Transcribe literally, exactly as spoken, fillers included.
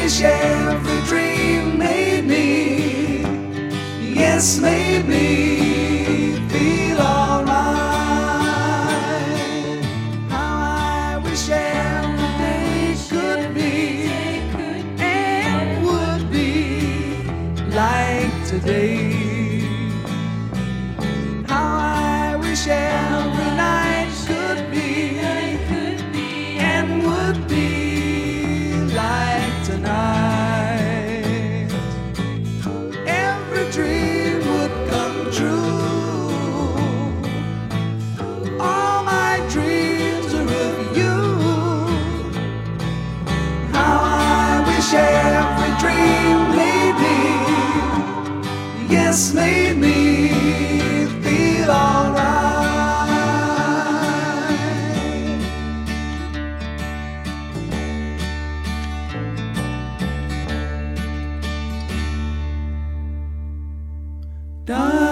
wish every dream made me, yes, made me feel alright. How I wish every day could be and would be like today. How I wish every night could be and would be like tonight. Every dream would come true. All my dreams are of you. How I wish every dream made me, yes, made me feel alright. Done.